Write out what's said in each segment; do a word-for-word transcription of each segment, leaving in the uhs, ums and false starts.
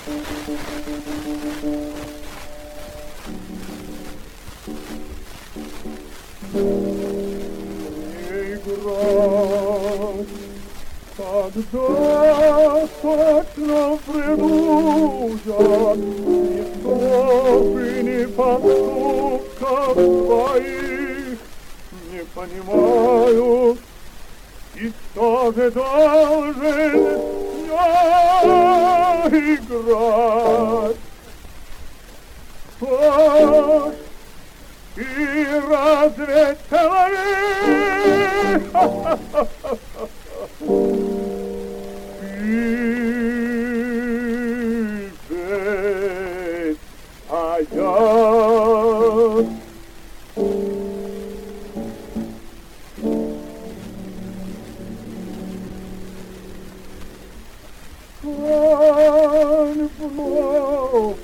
Играть, когда точно принудят ни слов и ни поступков твоих, не понимаю, и кто же должен я играть? Ах, и разве человек и ведь, а я Ань вновь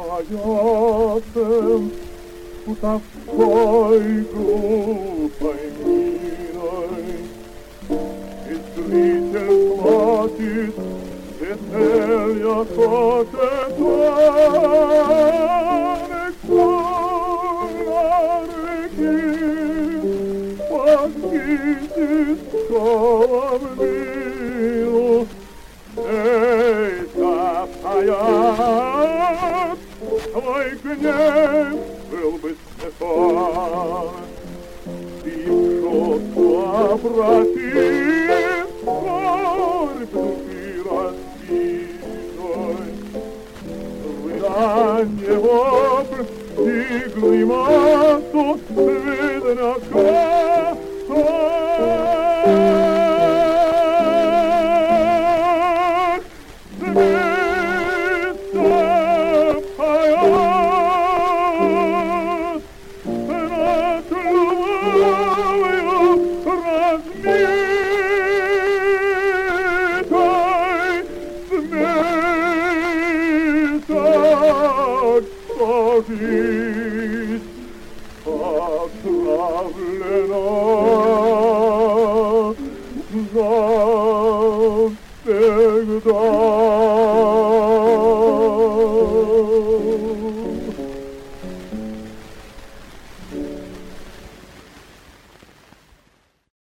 поётся такой глупой миной, и зритель платит веселья хочет на реки, погибнет колом милу. Эй, стоят, твой гнев был бы снесон, и чувство обратит скорбь души разбитой. Рыдание вопль и гримасу видно как жизнь отравлена.